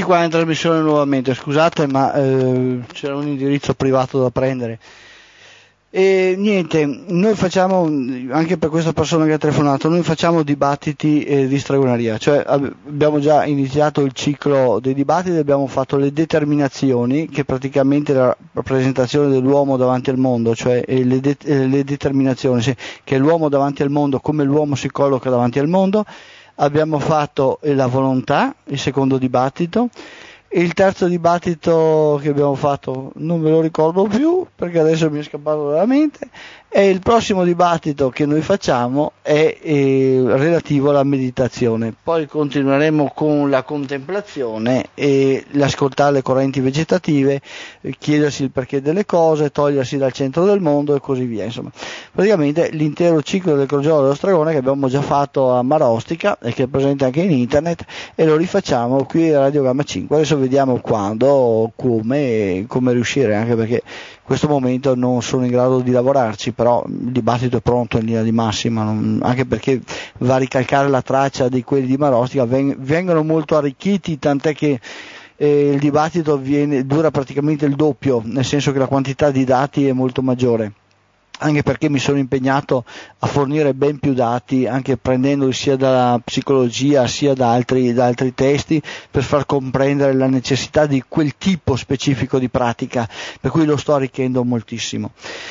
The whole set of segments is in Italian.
Qua in trasmissione nuovamente, scusate, ma c'era un indirizzo privato da prendere. E niente, noi facciamo, anche per questa persona che ha telefonato, noi facciamo dibattiti di stregoneria, cioè abbiamo già iniziato il ciclo dei dibattiti, abbiamo fatto le determinazioni, che praticamente è la rappresentazione dell'uomo davanti al mondo, cioè le determinazioni, sì, che è l'uomo davanti al mondo, come l'uomo si colloca davanti al mondo. Abbiamo fatto la volontà, il secondo dibattito, e il terzo dibattito che abbiamo fatto non me lo ricordo più perché adesso mi è scappato dalla mente, e il prossimo dibattito che noi facciamo è relativo alla meditazione. Poi continueremo con la contemplazione e l'ascoltare le correnti vegetative, chiedersi il perché delle cose, togliersi dal centro del mondo e così via. Insomma, praticamente l'intero ciclo del crogiolo dello stregone che abbiamo già fatto a Marostica e che è presente anche in internet, e lo rifacciamo qui a Radio Gamma 5. Adesso vediamo quando, come riuscire, anche perché in questo momento non sono in grado di lavorarci, però il dibattito è pronto in linea di massima, anche perché va a ricalcare la traccia di quelli di Marostica, vengono molto arricchiti, tant'è che il dibattito dura praticamente il doppio, nel senso che la quantità di dati è molto maggiore, anche perché mi sono impegnato a fornire ben più dati, anche prendendoli sia dalla psicologia sia da altri testi, per far comprendere la necessità di quel tipo specifico di pratica, per cui lo sto arricchendo moltissimo.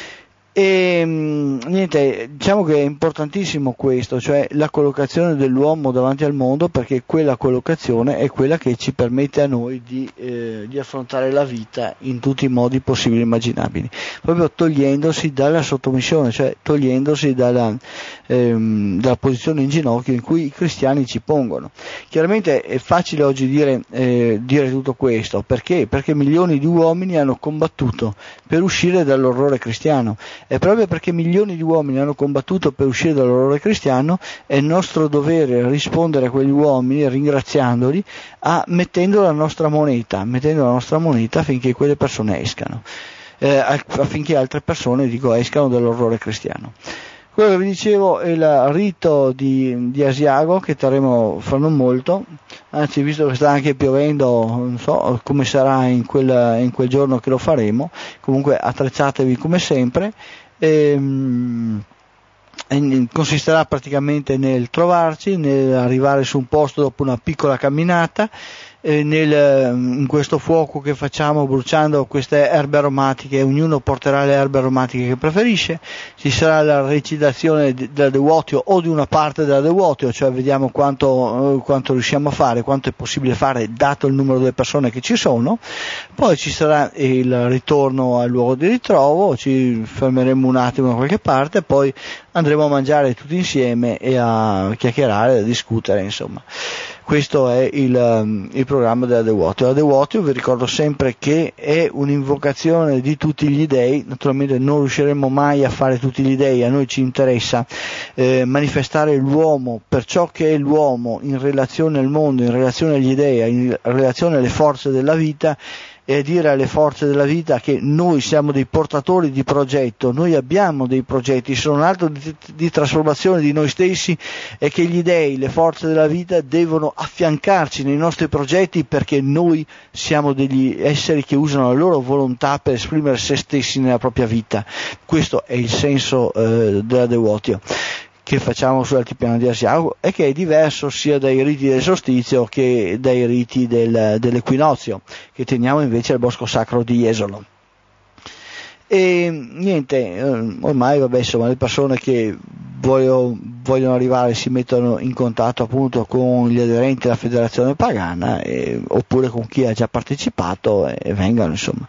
E niente, diciamo che è importantissimo questo, cioè la collocazione dell'uomo davanti al mondo, perché quella collocazione è quella che ci permette a noi di affrontare la vita in tutti i modi possibili e immaginabili, proprio togliendosi dalla sottomissione, cioè togliendosi dalla posizione in ginocchio in cui i cristiani ci pongono. Chiaramente è facile oggi dire tutto questo, perché milioni di uomini hanno combattuto per uscire dall'orrore cristiano. E proprio perché milioni di uomini hanno combattuto per uscire dall'orrore cristiano, è nostro dovere rispondere a quegli uomini ringraziandoli, mettendo la nostra moneta affinché quelle persone escano, affinché altre persone escano dall'orrore cristiano. Quello che vi dicevo è il rito di Asiago, che terremo fra non molto, anzi, visto che sta anche piovendo, non so come sarà in quel giorno che lo faremo, comunque attrezzatevi come sempre. Consisterà praticamente nel trovarci, nel arrivare su un posto dopo una piccola camminata, in questo fuoco che facciamo bruciando queste erbe aromatiche, ognuno porterà le erbe aromatiche che preferisce, ci sarà la recitazione della Devuotio o di una parte della Devuotio, cioè vediamo quanto riusciamo a fare, quanto è possibile fare dato il numero delle persone che ci sono. Poi ci sarà il ritorno al luogo di ritrovo, ci fermeremo un attimo da qualche parte, poi andremo a mangiare tutti insieme e a chiacchierare, a discutere, insomma. Questo è il programma della Devuotio. La Devuotio, vi ricordo sempre che è un'invocazione di tutti gli dei, naturalmente non riusciremo mai a fare tutti gli dei, a noi ci interessa manifestare l'uomo per ciò che è l'uomo in relazione al mondo, in relazione agli dei, in relazione alle forze della vita, e dire alle forze della vita che noi siamo dei portatori di progetto, noi abbiamo dei progetti, sono un atto di trasformazione di noi stessi, e che gli dei, le forze della vita devono affiancarci nei nostri progetti, perché noi siamo degli esseri che usano la loro volontà per esprimere se stessi nella propria vita. Questo è il senso della Devuotio che facciamo sull'altipiano di Asiago, e che è diverso sia dai riti del solstizio che dai riti dell'equinozio che teniamo invece al bosco sacro di Jesolo. E niente, ormai insomma, le persone che vogliono arrivare si mettono in contatto appunto con gli aderenti alla federazione pagana, oppure con chi ha già partecipato, e vengano, insomma.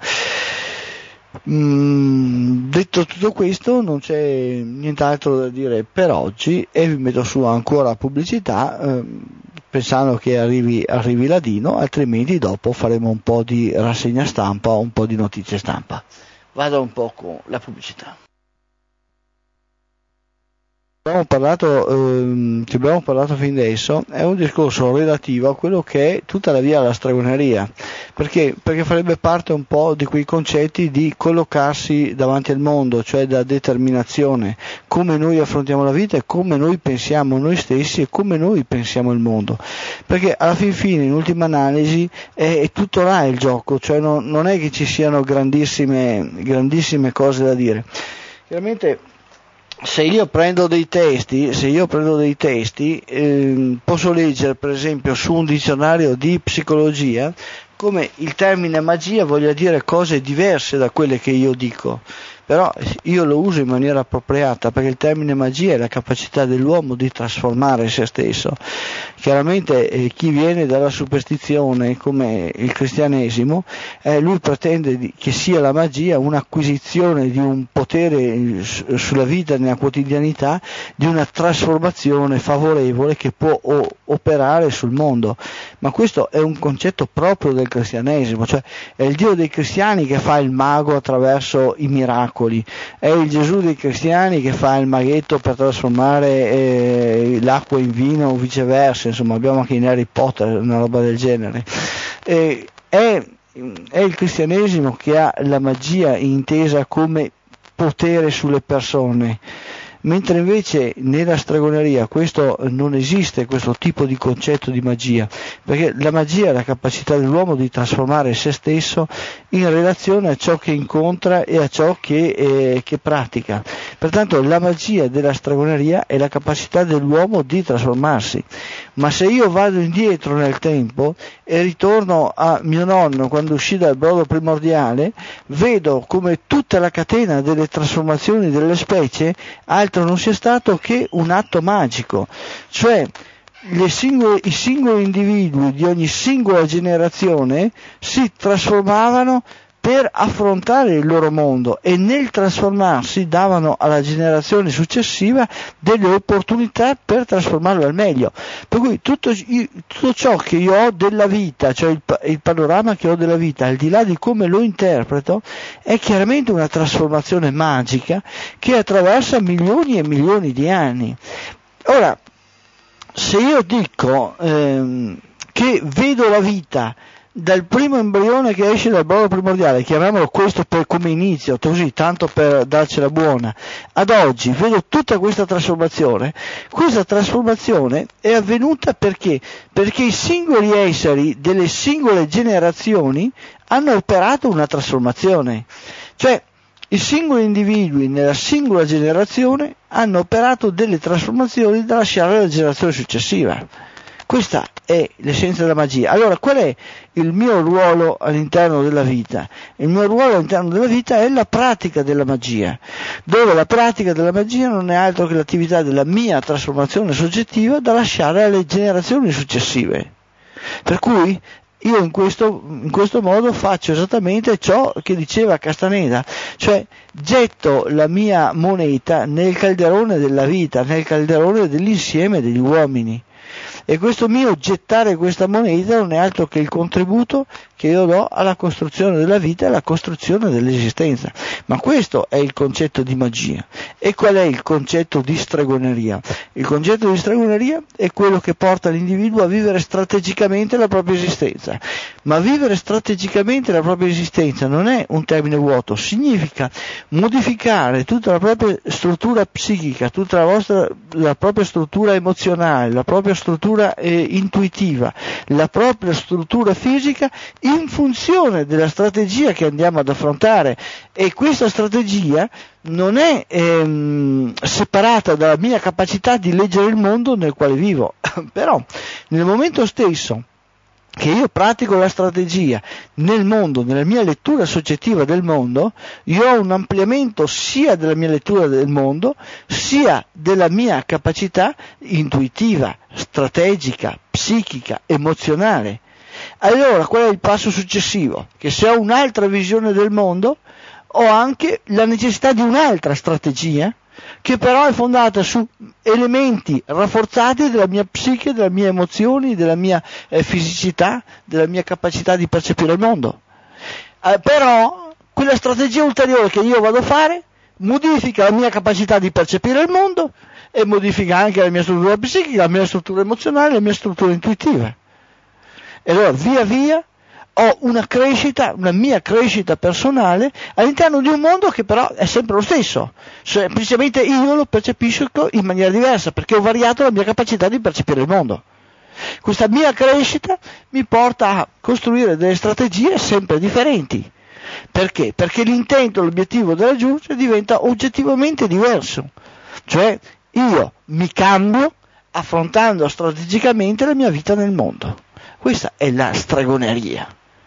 Detto tutto questo, non c'è nient'altro da dire per oggi, e vi metto su ancora pubblicità, pensando che arrivi Ladino, altrimenti dopo faremo un po' di rassegna stampa, un po' di notizie stampa. Vado un po' con la pubblicità. Che abbiamo parlato fin adesso è un discorso relativo a quello che è tutta la via alla stregoneria, Perché farebbe parte un po' di quei concetti di collocarsi davanti al mondo, cioè da determinazione, come noi affrontiamo la vita e come noi pensiamo noi stessi e come noi pensiamo il mondo, perché alla fin fine, in ultima analisi, è tutto là il gioco, cioè non è che ci siano grandissime cose da dire. Chiaramente se io prendo dei testi, posso leggere per esempio su un dizionario di psicologia come il termine magia voglia dire cose diverse da quelle che io dico, però io lo uso in maniera appropriata, perché il termine magia è la capacità dell'uomo di trasformare se stesso. Chiaramente chi viene dalla superstizione come il cristianesimo, lui pretende che sia la magia un'acquisizione di un potere sulla vita nella quotidianità, di una trasformazione favorevole che può operare sul mondo, ma questo è un concetto proprio del cristianesimo, cioè è il Dio dei cristiani che fa il mago attraverso i miracoli, è il Gesù dei cristiani che fa il maghetto per trasformare l'acqua in vino o viceversa, insomma abbiamo anche in Harry Potter una roba del genere. È il cristianesimo che ha la magia intesa come potere sulle persone, mentre invece nella stregoneria questo non esiste, questo tipo di concetto di magia, perché la magia è la capacità dell'uomo di trasformare se stesso in relazione a ciò che incontra e a ciò che pratica. Pertanto la magia della stregoneria è la capacità dell'uomo di trasformarsi. Ma se io vado indietro nel tempo e ritorno a mio nonno quando uscì dal brodo primordiale, vedo come tutta la catena delle trasformazioni delle specie altro non sia stato che un atto magico, cioè i singoli individui di ogni singola generazione si trasformavano per affrontare il loro mondo e nel trasformarsi davano alla generazione successiva delle opportunità per trasformarlo al meglio. Per cui tutto ciò che io ho della vita, cioè il panorama che ho della vita, al di là di come lo interpreto, è chiaramente una trasformazione magica che attraversa milioni e milioni di anni. Ora, se io dico che vedo la vita dal primo embrione che esce dal brodo primordiale, chiamiamolo questo come inizio, così tanto per darcela buona, ad oggi vedo tutta questa trasformazione è avvenuta perché i singoli esseri delle singole generazioni hanno operato una trasformazione, cioè i singoli individui nella singola generazione hanno operato delle trasformazioni da lasciare alla generazione successiva. Questa è l'essenza della magia. Allora, qual è il mio ruolo all'interno della vita? Il mio ruolo all'interno della vita è la pratica della magia, dove la pratica della magia non è altro che l'attività della mia trasformazione soggettiva da lasciare alle generazioni successive. Per cui io in questo modo faccio esattamente ciò che diceva Castaneda, cioè getto la mia moneta nel calderone della vita, nel calderone dell'insieme degli uomini. E questo mio gettare questa moneta non è altro che il contributo che io do alla costruzione della vita e alla costruzione dell'esistenza. Ma questo è il concetto di magia. E qual è il concetto di stregoneria? Il concetto di stregoneria è quello che porta l'individuo a vivere strategicamente la propria esistenza. Ma vivere strategicamente la propria esistenza non è un termine vuoto, significa modificare tutta la propria struttura psichica, tutta la propria struttura emozionale, la propria struttura intuitiva, la propria struttura fisica in funzione della strategia che andiamo ad affrontare, e questa strategia non è separata dalla mia capacità di leggere il mondo nel quale vivo. Però nel momento stesso che io pratico la strategia nel mondo, nella mia lettura soggettiva del mondo, io ho un ampliamento sia della mia lettura del mondo, sia della mia capacità intuitiva, strategica, psichica, emozionale. Allora, qual è il passo successivo? Che se ho un'altra visione del mondo, ho anche la necessità di un'altra strategia, che però è fondata su elementi rafforzati della mia psiche, delle mie emozioni, della mia fisicità, della mia capacità di percepire il mondo. Però quella strategia ulteriore che io vado a fare modifica la mia capacità di percepire il mondo e modifica anche la mia struttura psichica, la mia struttura emozionale, la mia struttura intuitiva. E allora via via ho una mia crescita personale all'interno di un mondo che però è sempre lo stesso, semplicemente io lo percepisco in maniera diversa perché ho variato la mia capacità di percepire il mondo. Questa mia crescita mi porta a costruire delle strategie sempre differenti. Perché? Perché l'intento, l'obiettivo da raggiungere diventa oggettivamente diverso, cioè io mi cambio affrontando strategicamente la mia vita nel mondo. Questa è la stregoneria.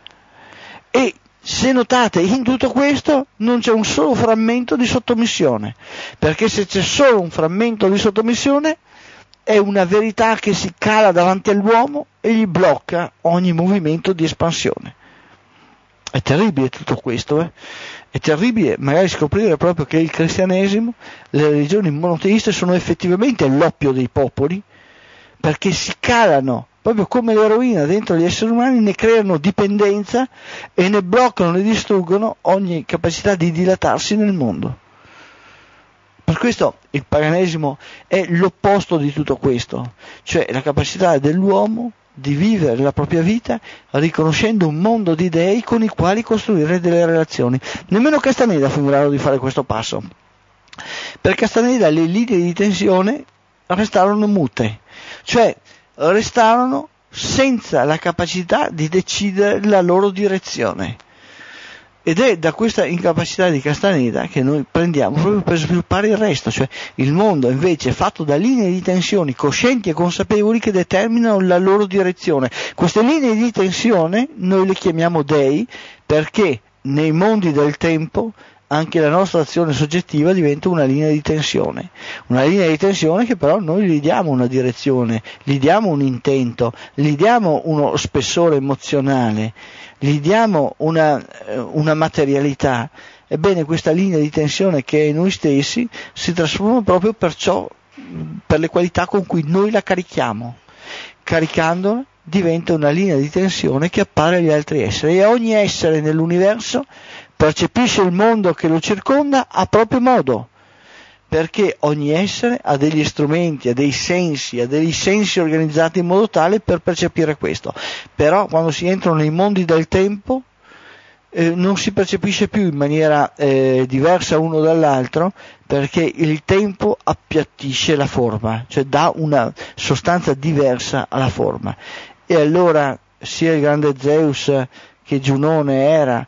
E se notate, in tutto questo non c'è un solo frammento di sottomissione, perché se c'è solo un frammento di sottomissione è una verità che si cala davanti all'uomo e gli blocca ogni movimento di espansione. È terribile tutto questo, È terribile magari scoprire proprio che il cristianesimo, le religioni monoteiste sono effettivamente l'oppio dei popoli, perché si calano proprio come l'eroina dentro gli esseri umani, ne creano dipendenza e ne bloccano, ne distruggono ogni capacità di dilatarsi nel mondo. Per questo il paganesimo è l'opposto di tutto questo, cioè la capacità dell'uomo di vivere la propria vita riconoscendo un mondo di dei con i quali costruire delle relazioni. Nemmeno Castaneda fu in grado di fare questo passo. Per Castaneda le linee di tensione restarono mute, cioè restarono senza la capacità di decidere la loro direzione. Ed è da questa incapacità di Castaneda che noi prendiamo proprio per sviluppare il resto, cioè il mondo invece è fatto da linee di tensioni coscienti e consapevoli che determinano la loro direzione. Queste linee di tensione noi le chiamiamo dei perché nei mondi del tempo anche la nostra azione soggettiva diventa una linea di tensione che però noi gli diamo una direzione, gli diamo un intento, gli diamo uno spessore emozionale, gli diamo una materialità. Ebbene, questa linea di tensione che è in noi stessi si trasforma proprio per le qualità con cui noi la carichiamo. Caricandola diventa una linea di tensione che appare agli altri esseri, e ogni essere nell'universo percepisce il mondo che lo circonda a proprio modo, perché ogni essere ha degli strumenti, ha degli sensi organizzati in modo tale per percepire questo. Però quando si entrano nei mondi del tempo non si percepisce più in maniera diversa uno dall'altro, perché il tempo appiattisce la forma, cioè dà una sostanza diversa alla forma. E allora sia il grande Zeus che Giunone, Era,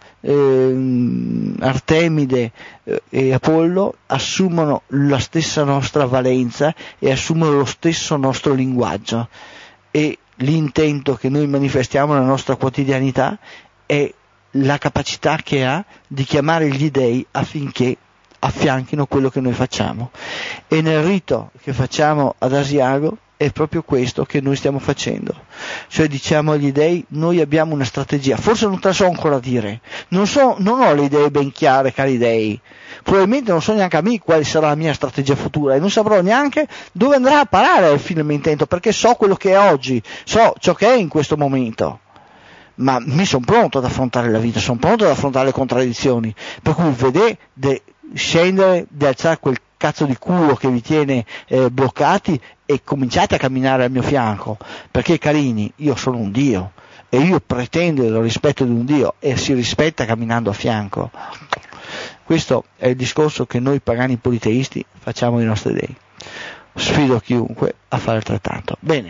Artemide e Apollo assumono la stessa nostra valenza e assumono lo stesso nostro linguaggio, e l'intento che noi manifestiamo nella nostra quotidianità è la capacità che ha di chiamare gli dei affinché affianchino quello che noi facciamo. E nel rito che facciamo ad Asiago è proprio questo che noi stiamo facendo, cioè diciamo agli dei: noi abbiamo una strategia, forse non te la so ancora dire, non ho le idee ben chiare, cari dei, probabilmente non so neanche a me quale sarà la mia strategia futura, e non saprò neanche dove andrà a parare il fine intento, perché so quello che è oggi, so ciò che è in questo momento, ma mi sono pronto ad affrontare la vita, sono pronto ad affrontare le contraddizioni, per cui vedete scendere, di alzare quel cazzo di culo che vi tiene bloccati e cominciate a camminare al mio fianco, perché carini, io sono un Dio e io pretendo il rispetto di un Dio, e si rispetta camminando a fianco. Questo è il discorso che noi pagani politeisti facciamo ai nostri dei. Sfido chiunque a fare altrettanto. Bene,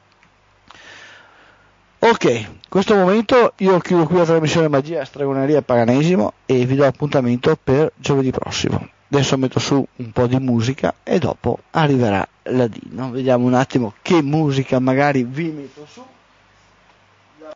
ok, in questo momento io chiudo qui la trasmissione Magia, Stregoneria e Paganesimo e vi do appuntamento per giovedì prossimo. Adesso metto su un po' di musica e dopo arriverà la Dino. Vediamo un attimo che musica magari vi metto su.